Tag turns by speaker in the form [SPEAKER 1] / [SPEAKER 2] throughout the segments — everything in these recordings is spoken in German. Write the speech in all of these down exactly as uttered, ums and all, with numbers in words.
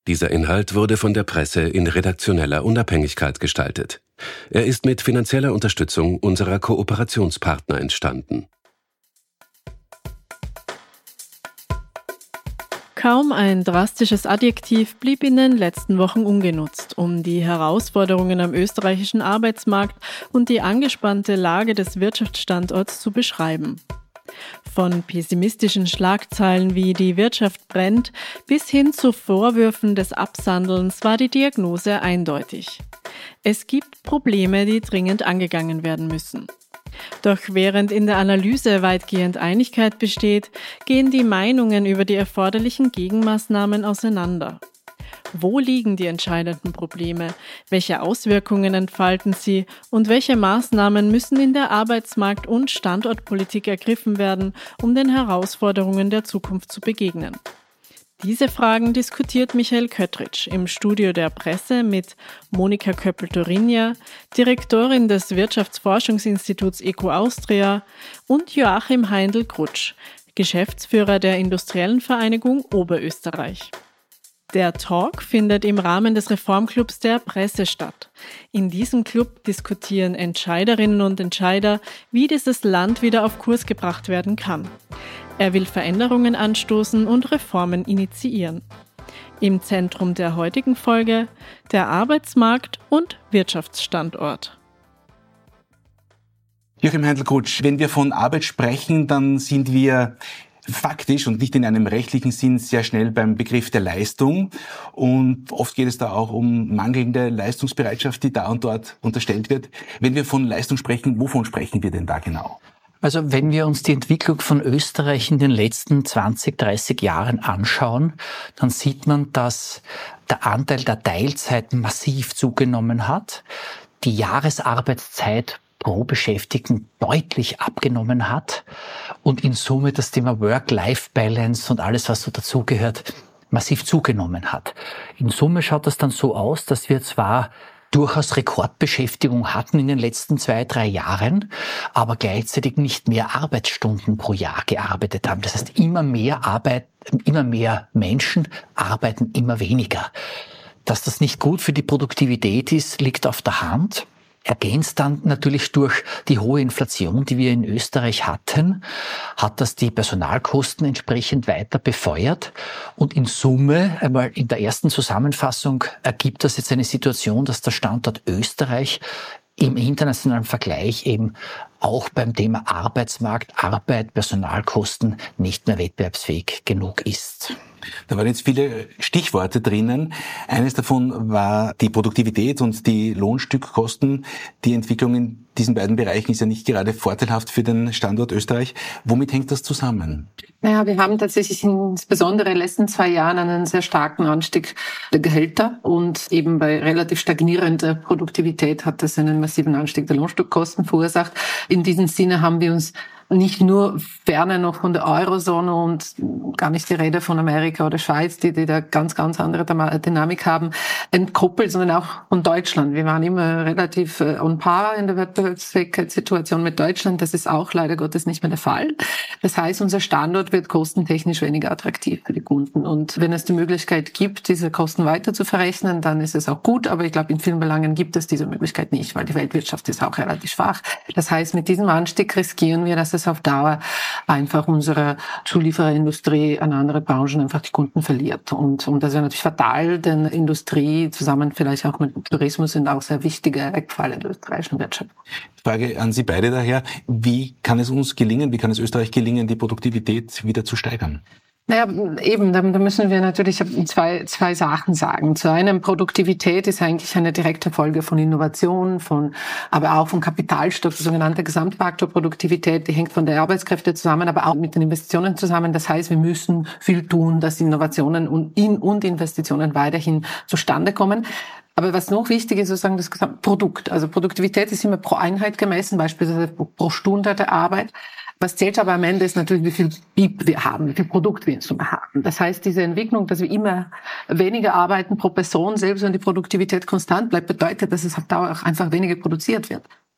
[SPEAKER 1] Dieser Inhalt wurde von der Presse in redaktioneller Unabhängigkeit gestaltet. Er ist mit finanzieller Unterstützung unserer Kooperationspartner entstanden.
[SPEAKER 2] Kaum ein drastisches Adjektiv blieb in den letzten Wochen ungenutzt, um die Herausforderungen am österreichischen Arbeitsmarkt und die angespannte Lage des Wirtschaftsstandorts zu beschreiben. Von pessimistischen Schlagzeilen wie „Die Wirtschaft brennt“ bis hin zu Vorwürfen des Absandelns war die Diagnose eindeutig. Es gibt Probleme, die dringend angegangen werden müssen. Doch während in der Analyse weitgehend Einigkeit besteht, gehen die Meinungen über die erforderlichen Gegenmaßnahmen auseinander. Wo liegen die entscheidenden Probleme? Welche Auswirkungen entfalten sie? Und welche Maßnahmen müssen in der Arbeitsmarkt- und Standortpolitik ergriffen werden, um den Herausforderungen der Zukunft zu begegnen? Diese Fragen diskutiert Michael Köttritsch im Studio der Presse mit Monika Köppel-Torinja, Direktorin des Wirtschaftsforschungsinstituts E Q Austria, und Joachim Heindl-Krutsch, Geschäftsführer der Industriellen Vereinigung Oberösterreich. Der Talk findet im Rahmen des Reformclubs der Presse statt. In diesem Club diskutieren Entscheiderinnen und Entscheider, wie dieses Land wieder auf Kurs gebracht werden kann. Er will Veränderungen anstoßen und Reformen initiieren. Im Zentrum der heutigen Folge der Arbeitsmarkt und Wirtschaftsstandort.
[SPEAKER 3] Joachim Heindl-Krutsch, wenn wir von Arbeit sprechen, dann sind wir faktisch und nicht in einem rechtlichen Sinn sehr schnell beim Begriff der Leistung. Und oft geht es da auch um mangelnde Leistungsbereitschaft, die da und dort unterstellt wird. Wenn wir von Leistung sprechen, wovon sprechen wir denn da genau?
[SPEAKER 4] Also wenn wir uns die Entwicklung von Österreich in den letzten zwanzig, dreißig Jahren anschauen, dann sieht man, dass der Anteil der Teilzeit massiv zugenommen hat, die Jahresarbeitszeit pro Beschäftigten deutlich abgenommen hat und in Summe das Thema Work-Life-Balance und alles, was so dazugehört, massiv zugenommen hat. In Summe schaut das dann so aus, dass wir zwar durchaus Rekordbeschäftigung hatten in den letzten zwei, drei Jahren, aber gleichzeitig nicht mehr Arbeitsstunden pro Jahr gearbeitet haben. Das heißt, immer mehr Arbeit, immer mehr Menschen arbeiten immer weniger. Dass das nicht gut für die Produktivität ist, liegt auf der Hand. Ergänzt dann natürlich durch die hohe Inflation, die wir in Österreich hatten, hat das die Personalkosten entsprechend weiter befeuert. Und in Summe, einmal in der ersten Zusammenfassung, ergibt das jetzt eine Situation, dass der Standort Österreich im internationalen Vergleich eben auch beim Thema Arbeitsmarkt, Arbeit, Personalkosten nicht mehr wettbewerbsfähig genug ist.
[SPEAKER 3] Da waren jetzt viele Stichworte drinnen. Eines davon war die Produktivität und die Lohnstückkosten. Die Entwicklung in diesen beiden Bereichen ist ja nicht gerade vorteilhaft für den Standort Österreich. Womit hängt das zusammen?
[SPEAKER 5] Naja, wir haben tatsächlich insbesondere in den letzten zwei Jahren einen sehr starken Anstieg der Gehälter und eben bei relativ stagnierender Produktivität hat das einen massiven Anstieg der Lohnstückkosten verursacht. In diesem Sinne haben wir uns nicht nur ferne noch von der Eurozone und gar nicht die Rede von Amerika oder Schweiz, die, die da ganz, ganz andere Dynamik haben, entkoppelt, sondern auch von Deutschland. Wir waren immer relativ on par in der Wettbewerbsfähigkeitssituation mit Deutschland. Das ist auch leider Gottes nicht mehr der Fall. Das heißt, unser Standort wird kostentechnisch weniger attraktiv für die Kunden. Und wenn es die Möglichkeit gibt, diese Kosten weiter zu verrechnen, dann ist es auch gut. Aber ich glaube, in vielen Belangen gibt es diese Möglichkeit nicht, weil die Weltwirtschaft ist auch relativ schwach. Das heißt, mit diesem Anstieg riskieren wir, dass es auf Dauer einfach unsere Zuliefererindustrie an andere Branchen einfach die Kunden verliert. Und, und das wäre natürlich fatal, denn Industrie zusammen vielleicht auch mit Tourismus sind auch sehr wichtige Eckpfeiler der österreichischen Wirtschaft.
[SPEAKER 3] Frage an Sie beide daher. Wie kann es uns gelingen, wie kann es Österreich gelingen, die Produktivität wieder zu steigern?
[SPEAKER 5] Naja, eben, da, da müssen wir natürlich zwei, zwei Sachen sagen. Zu einem, Produktivität ist eigentlich eine direkte Folge von Innovation, von, aber auch von Kapitalstoff, die sogenannte Gesamtfaktorproduktivität, die hängt von der Arbeitskräfte zusammen, aber auch mit den Investitionen zusammen. Das heißt, wir müssen viel tun, dass Innovationen und, in, und Investitionen weiterhin zustande kommen. Aber was noch wichtig ist, sozusagen das Gesamtprodukt. Also Produktivität ist immer pro Einheit gemessen, beispielsweise pro Stunde der Arbeit. Was zählt aber am Ende ist natürlich, wie viel B I P wir haben, wie viel Produkt wir in Summe haben. Das heißt, diese Entwicklung, dass wir immer weniger arbeiten pro Person, selbst wenn die Produktivität konstant bleibt, bedeutet, dass es auf Dauer auch einfach weniger produziert wird.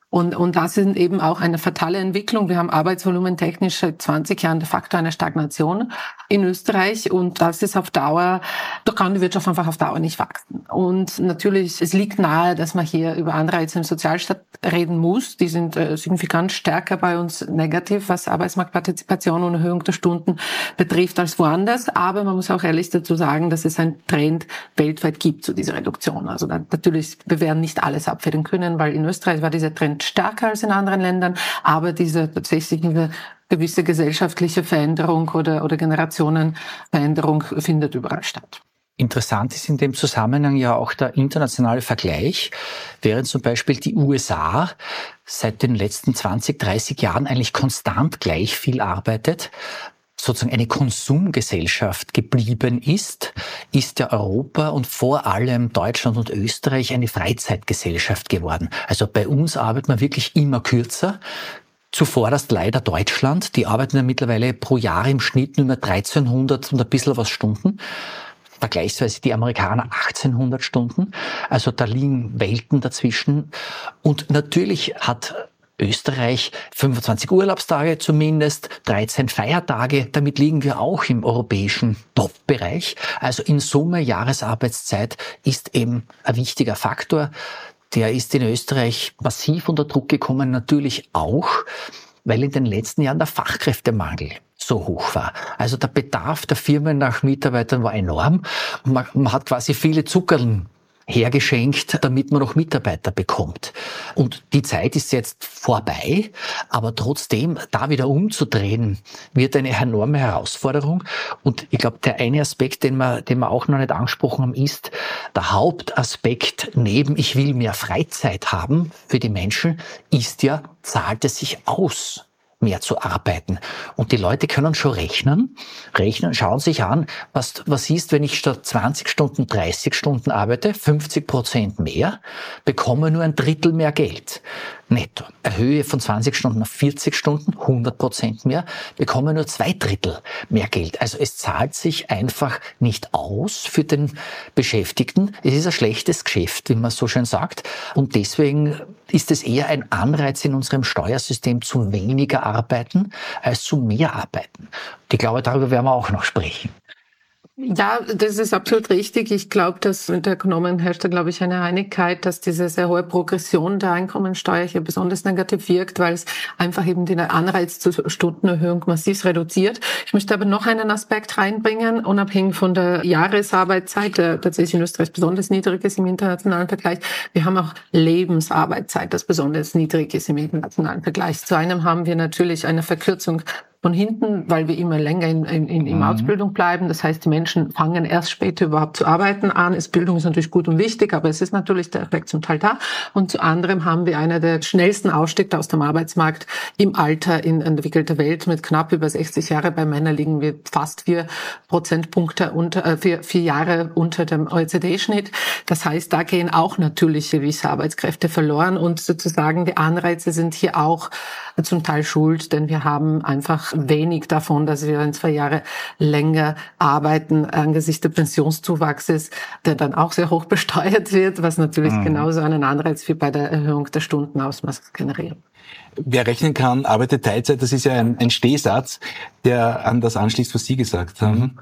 [SPEAKER 5] Und, und das ist eben auch eine fatale Entwicklung. Wir haben arbeitsvolumentechnisch seit zwanzig Jahren de facto eine Stagnation in Österreich und das ist auf Dauer, da kann die Wirtschaft einfach auf Dauer nicht wachsen. Und natürlich, es liegt nahe, dass man hier über Anreize im Sozialstaat reden muss. Die sind äh, signifikant stärker bei uns negativ, was Arbeitsmarktpartizipation und Erhöhung der Stunden betrifft, als woanders. Aber man muss auch ehrlich dazu sagen, dass es einen Trend weltweit gibt zu dieser Reduktion. Also da, natürlich, wir werden nicht alles abfedern können, weil in Österreich war dieser Trend stärker als in anderen Ländern, aber diese tatsächliche gewisse gesellschaftliche Veränderung oder, oder Generationenveränderung findet überall statt.
[SPEAKER 4] Interessant ist in dem Zusammenhang ja auch der internationale Vergleich, während zum Beispiel die U S A seit den letzten zwanzig, dreißig Jahren eigentlich konstant gleich viel arbeitet, sozusagen eine Konsumgesellschaft geblieben ist, ist ja Europa und vor allem Deutschland und Österreich eine Freizeitgesellschaft geworden. Also bei uns arbeitet man wirklich immer kürzer. Zuvorderst leider Deutschland, die arbeiten ja mittlerweile pro Jahr im Schnitt nur mehr dreizehnhundert und ein bisschen was Stunden. Vergleichsweise die Amerikaner achtzehnhundert Stunden. Also da liegen Welten dazwischen. Und natürlich hat Österreich fünfundzwanzig Urlaubstage zumindest, dreizehn Feiertage. Damit liegen wir auch im europäischen Top-Bereich. Also in Summe Jahresarbeitszeit ist eben ein wichtiger Faktor. Der ist in Österreich massiv unter Druck gekommen, natürlich auch, weil in den letzten Jahren der Fachkräftemangel so hoch war. Also der Bedarf der Firmen nach Mitarbeitern war enorm. Man, man hat quasi viele Zuckerln hergeschenkt, damit man noch Mitarbeiter bekommt. Und die Zeit ist jetzt vorbei, aber trotzdem, da wieder umzudrehen, wird eine enorme Herausforderung. Und ich glaube, der eine Aspekt, den wir, den wir auch noch nicht angesprochen haben, ist der Hauptaspekt neben ich will mehr Freizeit haben für die Menschen, ist ja, zahlt es sich aus, mehr zu arbeiten. Und die Leute können schon rechnen, rechnen, schauen sich an, was, was ist, wenn ich statt zwanzig Stunden dreißig Stunden arbeite, fünfzig Prozent mehr, bekomme nur ein Drittel mehr Geld. Netto. Erhöhe von zwanzig Stunden auf vierzig Stunden, hundert Prozent mehr, bekomme nur zwei Drittel mehr Geld. Also es zahlt sich einfach nicht aus für den Beschäftigten. Es ist ein schlechtes Geschäft, wie man so schön sagt. Und deswegen ist es eher ein Anreiz in unserem Steuersystem zu weniger arbeiten als zu mehr arbeiten. Und ich glaube, darüber werden wir auch noch sprechen.
[SPEAKER 5] Ja, das ist absolut richtig. Ich glaube, dass unter Ökonomen herrscht da, glaube ich, eine Einigkeit, dass diese sehr hohe Progression der Einkommensteuer hier besonders negativ wirkt, weil es einfach eben den Anreiz zur Stundenerhöhung massiv reduziert. Ich möchte aber noch einen Aspekt reinbringen, unabhängig von der Jahresarbeitszeit, der tatsächlich in Österreich besonders niedrig ist im internationalen Vergleich. Wir haben auch Lebensarbeitszeit, das besonders niedrig ist im internationalen Vergleich. Zu einem haben wir natürlich eine Verkürzung von hinten, weil wir immer länger in, in, in, in Ausbildung bleiben. Das heißt, die Menschen fangen erst später überhaupt zu arbeiten an. Ist, Bildung ist natürlich gut und wichtig, aber es ist natürlich der Effekt zum Teil da. Und zu anderem haben wir einer der schnellsten Ausstiege aus dem Arbeitsmarkt im Alter in entwickelter Welt. Mit knapp über sechzig Jahre bei Männern liegen wir fast vier Prozentpunkte unter, äh, vier, vier Jahre unter dem O E C D-Schnitt. Das heißt, da gehen auch natürlich gewisse Arbeitskräfte verloren und sozusagen die Anreize sind hier auch zum Teil schuld, denn wir haben einfach wenig davon, dass wir in zwei Jahre länger arbeiten angesichts des Pensionszuwachses, der dann auch sehr hoch besteuert wird, was natürlich mhm. genauso einen Anreiz wie bei der Erhöhung der Stundenausmaßes generiert.
[SPEAKER 3] Wer rechnen kann, arbeitet Teilzeit, das ist ja ein, ein Stehsatz, der an das anschließt, was Sie gesagt haben. Mhm.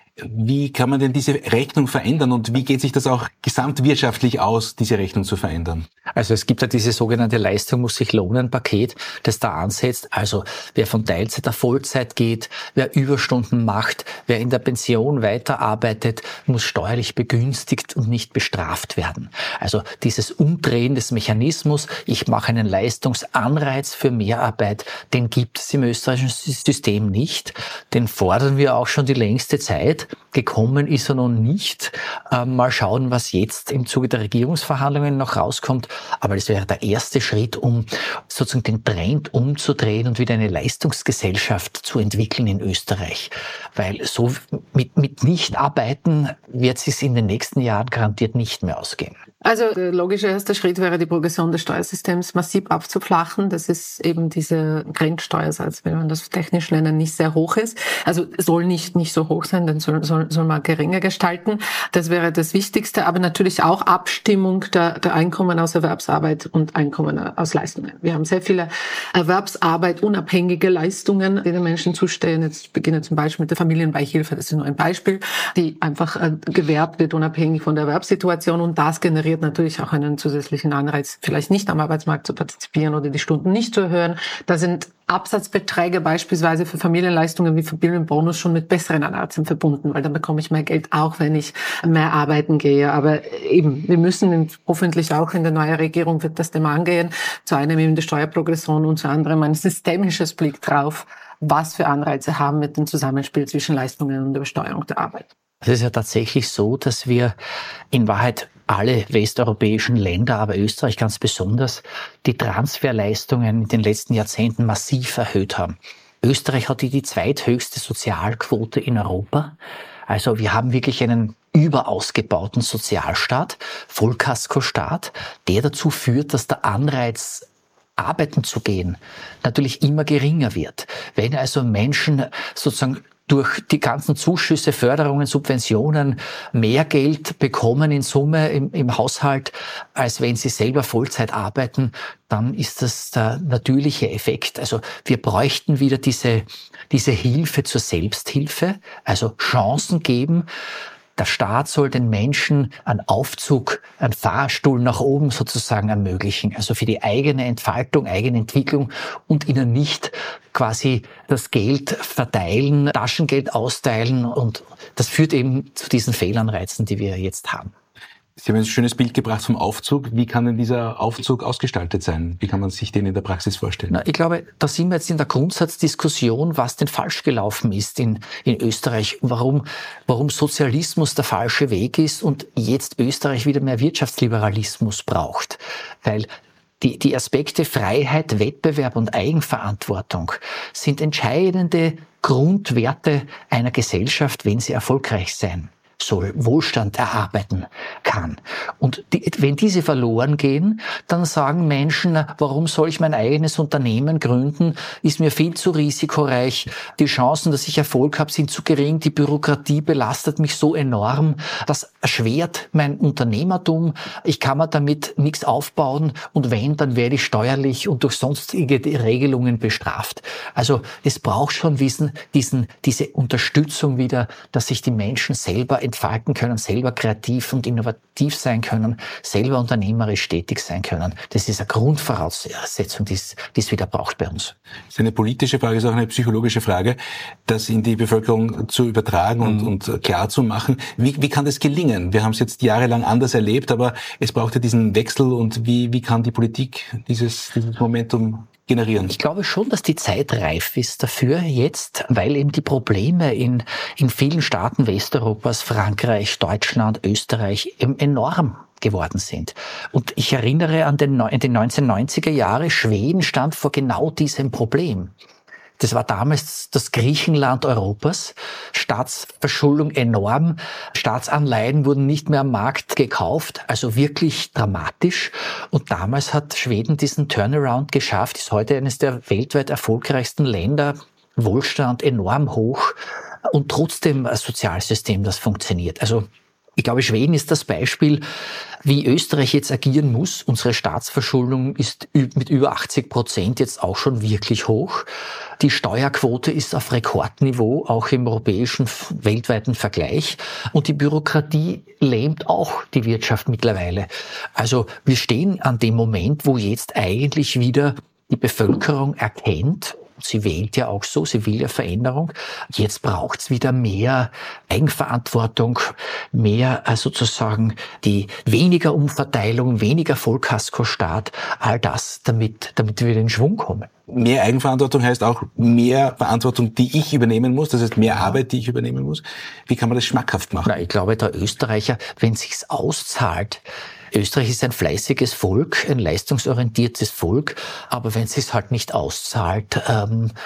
[SPEAKER 3] Wie kann man denn diese Rechnung verändern und wie geht sich das auch gesamtwirtschaftlich aus, diese Rechnung zu verändern?
[SPEAKER 4] Also es gibt ja diese sogenannte Leistung muss sich lohnen Paket, das da ansetzt. Also wer von Teilzeit auf Vollzeit geht, wer Überstunden macht, wer in der Pension weiterarbeitet, muss steuerlich begünstigt und nicht bestraft werden. Also dieses Umdrehen des Mechanismus, ich mache einen Leistungsanreiz für Mehrarbeit, den gibt es im österreichischen System nicht. Den fordern wir auch schon die längste Zeit. Gekommen ist er noch nicht. Ähm, mal schauen, was jetzt im Zuge der Regierungsverhandlungen noch rauskommt. Aber das wäre der erste Schritt, um sozusagen den Trend umzudrehen und wieder eine Leistungsgesellschaft zu entwickeln in Österreich. Weil so mit, mit Nichtarbeiten wird es sich in den nächsten Jahren garantiert nicht mehr ausgehen.
[SPEAKER 5] Also der logische erste Schritt wäre, die Progression des Steuersystems massiv abzuflachen. Das ist eben dieser Grenzsteuersatz, wenn man das technisch nennen, nicht sehr hoch ist. Also soll nicht nicht so hoch sein, dann soll, soll, soll man geringer gestalten. Das wäre das Wichtigste. Aber natürlich auch Abstimmung der, der Einkommen aus Erwerbsarbeit und Einkommen aus Leistungen. Wir haben sehr viele Erwerbsarbeit unabhängige Leistungen, die den Menschen zustehen. Jetzt beginne zum Beispiel mit der Familienbeihilfe. Das ist nur ein Beispiel, die einfach äh, gewährt wird unabhängig von der Erwerbssituation, und das generiert natürlich auch einen zusätzlichen Anreiz, vielleicht nicht am Arbeitsmarkt zu partizipieren oder die Stunden nicht zu erhöhen. Da sind Absatzbeträge beispielsweise für Familienleistungen wie Familienbonus schon mit besseren Anreizen verbunden, weil dann bekomme ich mehr Geld, auch wenn ich mehr arbeiten gehe. Aber eben, wir müssen hoffentlich auch in der neuen Regierung wird das Thema angehen. Zu einem eben die Steuerprogression und zu anderem ein systemisches Blick drauf, was für Anreize haben mit dem Zusammenspiel zwischen Leistungen und der Besteuerung der Arbeit.
[SPEAKER 4] Es ist ja tatsächlich so, dass wir in Wahrheit alle westeuropäischen Länder, aber Österreich ganz besonders, die Transferleistungen in den letzten Jahrzehnten massiv erhöht haben. Österreich hat die, die zweithöchste Sozialquote in Europa. Also wir haben wirklich einen überausgebauten Sozialstaat, Vollkaskostaat, der dazu führt, dass der Anreiz, arbeiten zu gehen, natürlich immer geringer wird. Wenn also Menschen sozusagen durch die ganzen Zuschüsse, Förderungen, Subventionen mehr Geld bekommen in Summe im, im Haushalt, als wenn sie selber Vollzeit arbeiten, dann ist das der natürliche Effekt. Also wir bräuchten wieder diese, diese Hilfe zur Selbsthilfe, also Chancen geben. Der Staat soll den Menschen einen Aufzug, einen Fahrstuhl nach oben sozusagen ermöglichen, also für die eigene Entfaltung, eigene Entwicklung, und ihnen nicht quasi das Geld verteilen, Taschengeld austeilen, und das führt eben zu diesen Fehlanreizen, die wir jetzt haben.
[SPEAKER 3] Sie haben ein schönes Bild gebracht vom Aufzug. Wie kann denn dieser Aufzug ausgestaltet sein? Wie kann man sich den in der Praxis vorstellen?
[SPEAKER 4] Na, ich glaube, da sind wir jetzt in der Grundsatzdiskussion, was denn falsch gelaufen ist in, in Österreich, warum, warum Sozialismus der falsche Weg ist und jetzt Österreich wieder mehr Wirtschaftsliberalismus braucht. Weil die, die Aspekte Freiheit, Wettbewerb und Eigenverantwortung sind entscheidende Grundwerte einer Gesellschaft, wenn sie erfolgreich sein soll, Wohlstand erarbeiten kann. Und die, wenn diese verloren gehen, dann sagen Menschen, warum soll ich mein eigenes Unternehmen gründen? Ist mir viel zu risikoreich. Die Chancen, dass ich Erfolg habe, sind zu gering. Die Bürokratie belastet mich so enorm. Das erschwert mein Unternehmertum. Ich kann mir damit nichts aufbauen. Und wenn, dann werde ich steuerlich und durch sonstige Regelungen bestraft. Also es braucht schon diesen, diesen, diese Unterstützung wieder, dass sich die Menschen selber entfalten können, selber kreativ und innovativ sein können, selber unternehmerisch tätig sein können. Das ist eine Grundvoraussetzung, die es, die es wieder braucht bei uns.
[SPEAKER 3] Das ist eine politische Frage, ist auch eine psychologische Frage, das in die Bevölkerung zu übertragen und, mhm. und klar zu machen. Wie, wie kann das gelingen? Wir haben es jetzt jahrelang anders erlebt, aber es braucht ja diesen Wechsel, und wie, wie kann die Politik dieses, dieses Momentum generieren?
[SPEAKER 4] Ich glaube schon, dass die Zeit reif ist dafür jetzt, weil eben die Probleme in, in vielen Staaten Westeuropas, Frankreich, Deutschland, Österreich eben enorm geworden sind. Und ich erinnere an den, in den neunzehnhundertneunziger Jahren, Schweden stand vor genau diesem Problem. Das war damals das Griechenland Europas. Staatsverschuldung enorm. Staatsanleihen wurden nicht mehr am Markt gekauft. Also wirklich dramatisch. Und damals hat Schweden diesen Turnaround geschafft. Ist heute eines der weltweit erfolgreichsten Länder. Wohlstand enorm hoch. Und trotzdem ein Sozialsystem, das funktioniert. Also ich glaube, Schweden ist das Beispiel, wie Österreich jetzt agieren muss. Unsere Staatsverschuldung ist mit über achtzig Prozent jetzt auch schon wirklich hoch. Die Steuerquote ist auf Rekordniveau, auch im europäischen, weltweiten Vergleich. Und die Bürokratie lähmt auch die Wirtschaft mittlerweile. Also wir stehen an dem Moment, wo jetzt eigentlich wieder die Bevölkerung erkennt, sie wählt ja auch so, sie will ja Veränderung. Jetzt braucht's wieder mehr Eigenverantwortung, mehr äh, sozusagen die weniger Umverteilung, weniger Vollkaskostaat, all das, damit, damit wir in Schwung kommen.
[SPEAKER 3] Mehr Eigenverantwortung heißt auch mehr Verantwortung, die ich übernehmen muss, das heißt mehr Arbeit, die ich übernehmen muss. Wie kann man das schmackhaft machen?
[SPEAKER 4] Na, ich glaube, der Österreicher, wenn sich's auszahlt, Österreich ist ein fleißiges Volk, ein leistungsorientiertes Volk, aber wenn es sich halt nicht auszahlt, ähm,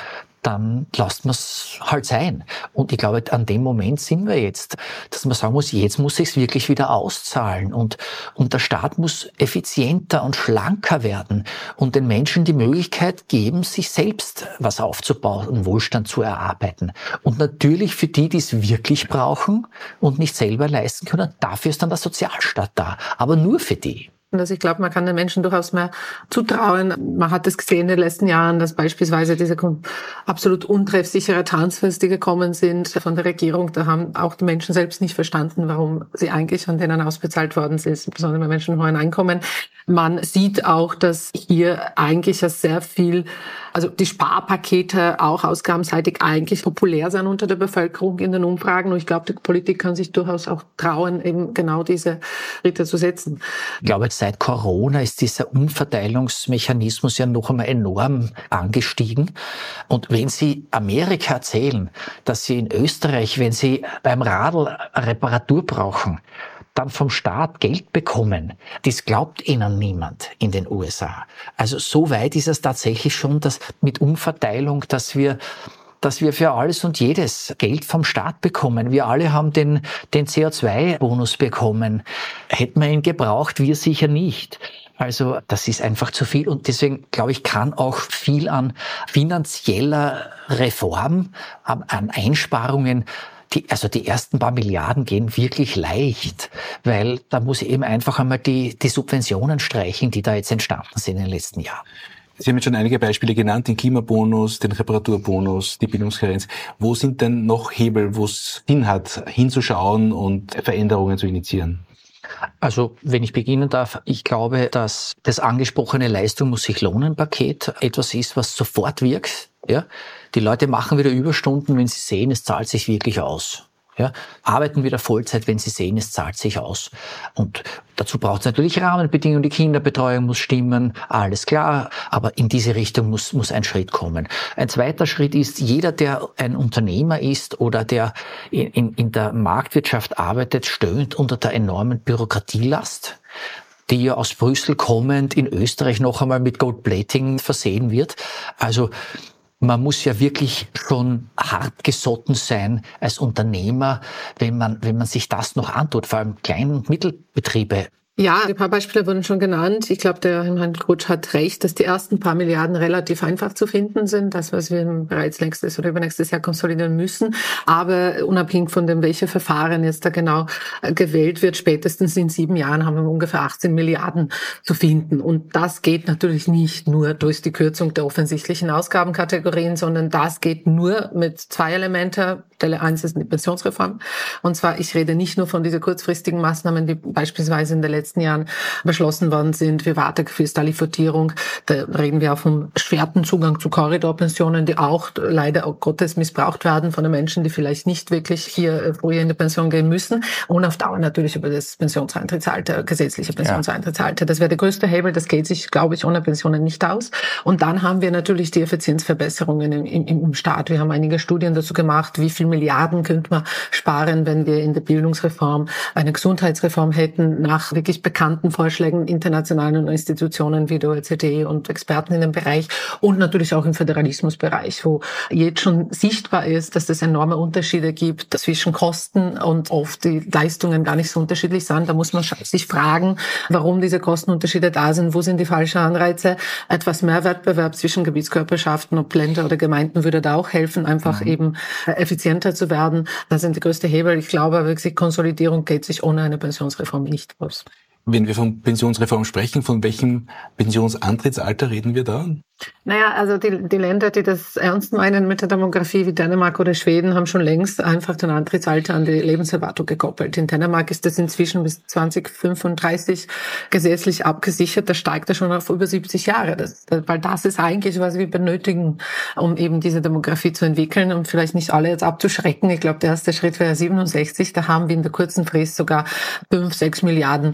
[SPEAKER 4] dann lasst man es halt sein. Und ich glaube, an dem Moment sind wir jetzt, dass man sagen muss, jetzt muss es wirklich wieder auszahlen. Und, und der Staat muss effizienter und schlanker werden und den Menschen die Möglichkeit geben, sich selbst was aufzubauen und Wohlstand zu erarbeiten. Und natürlich für die, die es wirklich brauchen und nicht selber leisten können, dafür ist dann der Sozialstaat da. Aber nur für die.
[SPEAKER 5] Also ich glaube, man kann den Menschen durchaus mehr zutrauen. Man hat es gesehen in den letzten Jahren, dass beispielsweise diese absolut untreffsichere Transfers, die gekommen sind von der Regierung, da haben auch die Menschen selbst nicht verstanden, warum sie eigentlich an denen ausbezahlt worden sind, besonders bei Menschen mit hohen Einkommen. Man sieht auch, dass hier eigentlich ja sehr viel, also die Sparpakete auch ausgabenseitig eigentlich populär sind unter der Bevölkerung in den Umfragen. Und ich glaube, die Politik kann sich durchaus auch trauen, eben genau diese Schritte zu setzen.
[SPEAKER 4] Ich glaube, seit Corona ist dieser Umverteilungsmechanismus ja noch einmal enorm angestiegen. Und wenn Sie Amerika erzählen, dass Sie in Österreich, wenn Sie beim Radl eine Reparatur brauchen, dann vom Staat Geld bekommen, das glaubt ihnen niemand in den U S A. Also so weit ist es tatsächlich schon, dass mit Umverteilung, dass wir dass wir für alles und jedes Geld vom Staat bekommen. Wir alle haben den, den C O zwei Bonus bekommen. Hätten wir ihn gebraucht, wir sicher nicht. Also das ist einfach zu viel und deswegen, glaube ich, kann auch viel an finanzieller Reform, an Einsparungen, Die, also die ersten paar Milliarden gehen wirklich leicht, weil da muss ich eben einfach einmal die, die Subventionen streichen, die da jetzt entstanden sind in den letzten Jahren.
[SPEAKER 3] Sie haben jetzt schon einige Beispiele genannt, den Klimabonus, den Reparaturbonus, die Bildungskarenz. Wo sind denn noch Hebel, wo es Sinn hat, hinzuschauen und Veränderungen zu initiieren?
[SPEAKER 4] Also, wenn ich beginnen darf, ich glaube, dass das angesprochene Leistung muss sich lohnen Paket etwas ist, was sofort wirkt. Ja, die Leute machen wieder Überstunden, wenn sie sehen, es zahlt sich wirklich aus. Ja, arbeiten wieder Vollzeit, wenn sie sehen, es zahlt sich aus. Und dazu braucht es natürlich Rahmenbedingungen, die Kinderbetreuung muss stimmen, alles klar. Aber in diese Richtung muss, muss ein Schritt kommen. Ein zweiter Schritt ist, jeder, der ein Unternehmer ist oder der in, in, in der Marktwirtschaft arbeitet, stöhnt unter der enormen Bürokratielast, die ja aus Brüssel kommend in Österreich noch einmal mit Gold-Plating versehen wird. Also, man muss ja wirklich schon hart gesotten sein als Unternehmer, wenn man, wenn man sich das noch antut, vor allem Klein- und Mittelbetriebe.
[SPEAKER 5] Ja, ein paar Beispiele wurden schon genannt. Ich glaube, der Herr Grutsch hat recht, dass die ersten paar Milliarden relativ einfach zu finden sind. Das, was wir bereits nächstes oder übernächstes Jahr konsolidieren müssen. Aber unabhängig von dem, welche Verfahren jetzt da genau gewählt wird, spätestens in sieben Jahren haben wir ungefähr achtzehn Milliarden zu finden. Und das geht natürlich nicht nur durch die Kürzung der offensichtlichen Ausgabenkategorien, sondern das geht nur mit zwei Elementen. Stelle eins ist eine Pensionsreform. Und zwar, ich rede nicht nur von diesen kurzfristigen Maßnahmen, die beispielsweise in den letzten Jahren beschlossen worden sind, wie Wartegefühlstarifierung. Da reden wir auch vom schwerten Zugang zu Korridorpensionen, die auch leider auch Gottes missbraucht werden von den Menschen, die vielleicht nicht wirklich hier früher in die Pension gehen müssen. Und auf Dauer natürlich über das Pensionsentrittsalter, gesetzliche Pensionsentrittsalter. Das wäre der größte Hebel. Das geht sich, glaube ich, ohne Pensionen nicht aus. Und dann haben wir natürlich die Effizienzverbesserungen im, im, im Staat. Wir haben einige Studien dazu gemacht, wie viel Milliarden könnte man sparen, wenn wir in der Bildungsreform eine Gesundheitsreform hätten, nach wirklich bekannten Vorschlägen internationalen Institutionen wie der O E C D und Experten in dem Bereich und natürlich auch im Föderalismusbereich, wo jetzt schon sichtbar ist, dass es enorme Unterschiede gibt zwischen Kosten und oft die Leistungen gar nicht so unterschiedlich sind. Da muss man sich fragen, warum diese Kostenunterschiede da sind, wo sind die falschen Anreize. Etwas mehr Wettbewerb zwischen Gebietskörperschaften, ob Länder oder Gemeinden würde da auch helfen, einfach mhm. eben effizienter zu werden. Das sind die größte Hebel. Ich glaube, wirklich Konsolidierung geht sich ohne eine Pensionsreform nicht aus.
[SPEAKER 3] Wenn wir von Pensionsreform sprechen, von welchem Pensionsantrittsalter reden wir da?
[SPEAKER 5] Naja, also die, die Länder, die das ernst meinen mit der Demografie, wie Dänemark oder Schweden, haben schon längst einfach den Antrittsalter an die Lebenserwartung gekoppelt. In Dänemark ist das inzwischen bis zwanzig fünfunddreißig gesetzlich abgesichert. Da steigt er schon auf über siebzig Jahre. Das, weil das ist eigentlich, was wir benötigen, um eben diese Demografie zu entwickeln und vielleicht nicht alle jetzt abzuschrecken. Ich glaube, der erste Schritt wäre siebenundsechzig. Da haben wir in der kurzen Frist sogar fünf, sechs Milliarden Euro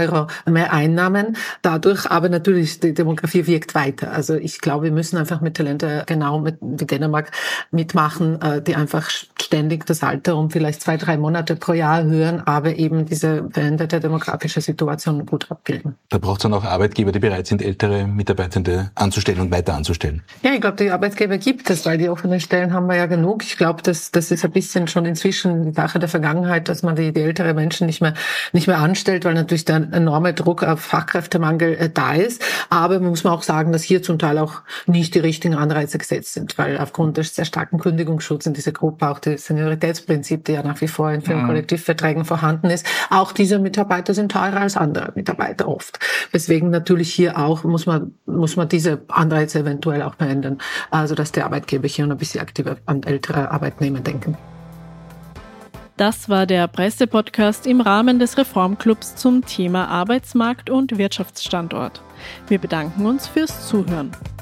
[SPEAKER 5] Euro mehr Einnahmen dadurch. Aber natürlich, die Demografie wirkt weiter. Also ich glaube, wir müssen einfach mit Talente genau mit, wie Dänemark mitmachen, die einfach ständig das Alter um vielleicht zwei, drei Monate pro Jahr hören, aber eben diese veränderte demografische Situation gut abbilden.
[SPEAKER 3] Da braucht es dann auch Arbeitgeber, die bereit sind, ältere Mitarbeitende anzustellen und weiter anzustellen.
[SPEAKER 5] Ja, ich glaube, die Arbeitgeber gibt es, weil die offenen Stellen haben wir ja genug. Ich glaube, das, das ist ein bisschen schon inzwischen die Sache der Vergangenheit, dass man die, die ältere Menschen nicht mehr, nicht mehr anstellt, weil natürlich der enorme Druck auf Fachkräftemangel äh, da ist. Aber man muss man auch sagen, dass hier zum Teil auch nicht die richtigen Anreize gesetzt sind, weil aufgrund des sehr starken Kündigungsschutzes in dieser Gruppe auch das Senioritätsprinzip, der ja nach wie vor in vielen mhm. Kollektivverträgen vorhanden ist, auch diese Mitarbeiter sind teurer als andere Mitarbeiter oft. Deswegen natürlich hier auch muss man, muss man diese Anreize eventuell auch verändern, also dass der Arbeitgeber hier noch ein bisschen aktiver an ältere Arbeitnehmer denken.
[SPEAKER 2] Das war der Presse-Podcast im Rahmen des Reformclubs zum Thema Arbeitsmarkt und Wirtschaftsstandort. Wir bedanken uns fürs Zuhören.